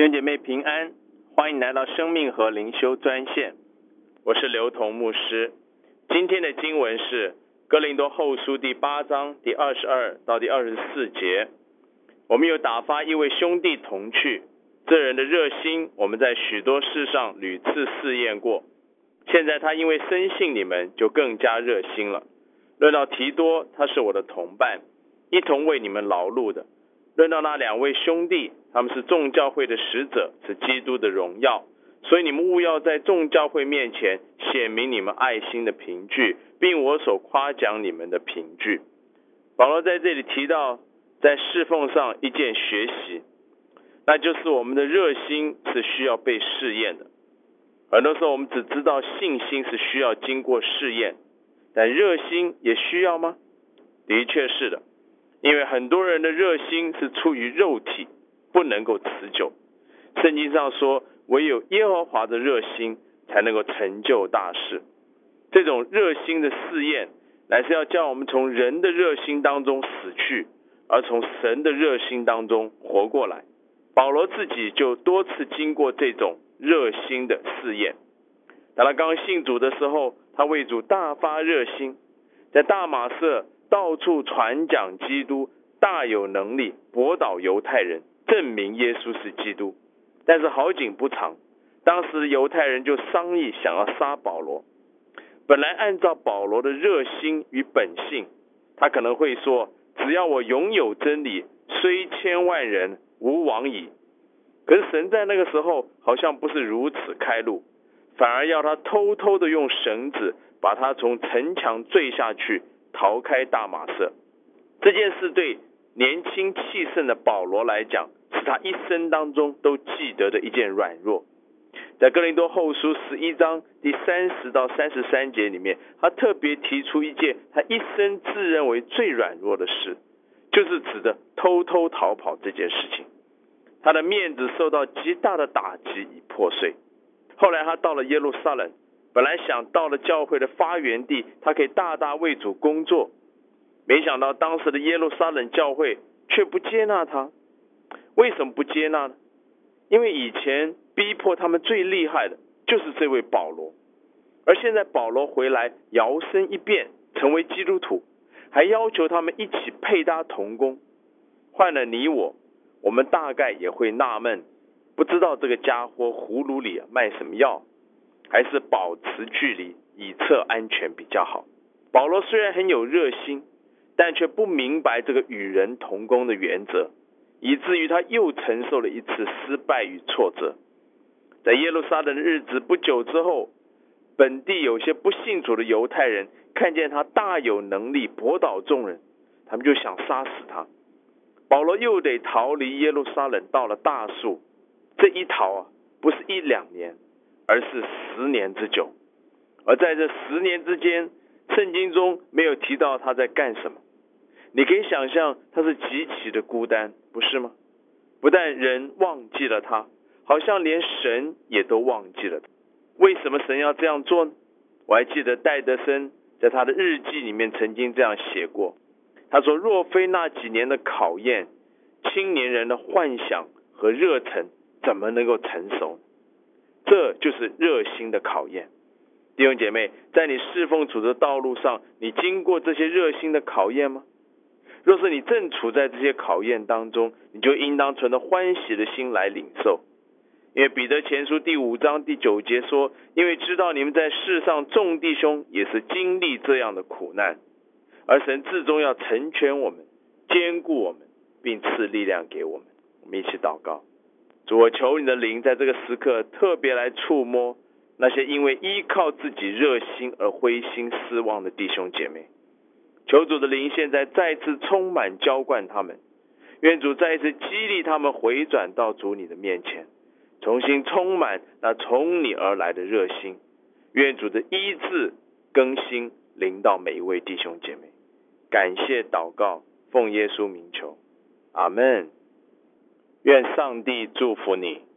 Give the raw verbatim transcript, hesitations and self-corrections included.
弟兄姐妹平安，欢迎来到生命和灵修专线，我是刘同牧师。今天的经文是哥林多后书第八章第二十二到第二十四节。我们有打发一位兄弟同去，这人的热心我们在许多事上屡次试验过，现在他因为深信你们，就更加热心了。论到提多，他是我的同伴，一同为你们劳碌的。论到那两位兄弟，他们是众教会的使者，是基督的荣耀，所以你们务要在众教会面前显明你们爱心的凭据，并我所夸奖你们的凭据。保罗在这里提到在侍奉上一件学习，那就是我们的热心是需要被试验的。很多时候我们只知道信心是需要经过试验，但热心也需要吗？的确是的，因为很多人的热心是出于肉体，不能够持久。圣经上说，唯有耶和华的热心才能够成就大事。这种热心的试验，乃是要叫我们从人的热心当中死去，而从神的热心当中活过来。保罗自己就多次经过这种热心的试验。当他刚信主的时候，他为主大发热心，在大马色到处传讲基督，大有能力驳倒犹太人，证明耶稣是基督。但是好景不长，当时犹太人就商议想要杀保罗。本来按照保罗的热心与本性，他可能会说，只要我拥有真理，虽千万人吾往矣。可是神在那个时候好像不是如此开路，反而要他偷偷的用绳子把他从城墙坠下去，逃开大马色。这件事对年轻气盛的保罗来讲，是他一生当中都记得的一件软弱。在哥林多后书十一章第三十到三十三节里面，他特别提出一件他一生自认为最软弱的事，就是指的偷偷逃跑这件事情。他的面子受到极大的打击与破碎。后来他到了耶路撒冷，本来想到了教会的发源地，他可以大大为主工作，没想到当时的耶路撒冷教会却不接纳他。为什么不接纳呢？因为以前逼迫他们最厉害的就是这位保罗，而现在保罗回来摇身一变成为基督徒，还要求他们一起配搭同工。换了你我，我们大概也会纳闷，不知道这个家伙葫芦里卖什么药，还是保持距离以策安全比较好。保罗虽然很有热心，但却不明白这个与人同工的原则，以至于他又承受了一次失败与挫折。在耶路撒冷的日子不久之后，本地有些不信主的犹太人看见他大有能力驳倒众人，他们就想杀死他。保罗又得逃离耶路撒冷到了大数，这一逃啊，不是一两年，而是十年之久。而在这十年之间，圣经中没有提到他在干什么。你可以想象他是极其的孤单，不是吗？不但人忘记了他，好像连神也都忘记了他。为什么神要这样做呢？我还记得戴德森在他的日记里面曾经这样写过，他说，若非那几年的考验，青年人的幻想和热忱怎么能够成熟呢？这就是热心的考验。弟兄姐妹，在你侍奉主的道路上，你经过这些热心的考验吗？若是你正处在这些考验当中，你就应当存着欢喜的心来领受。因为彼得前书第五章第九节说，因为知道你们在世上众弟兄也是经历这样的苦难，而神至终要成全我们，坚固我们，并赐力量给我们。我们一起祷告。主，我求你的灵在这个时刻特别来触摸那些因为依靠自己热心而灰心失望的弟兄姐妹。求主的灵现在再次充满浇灌他们，愿主再一次激励他们回转到主你的面前，重新充满那从你而来的热心。愿主的医治更新临到每一位弟兄姐妹。感谢祷告，奉耶稣名求，阿们。愿上帝祝福你。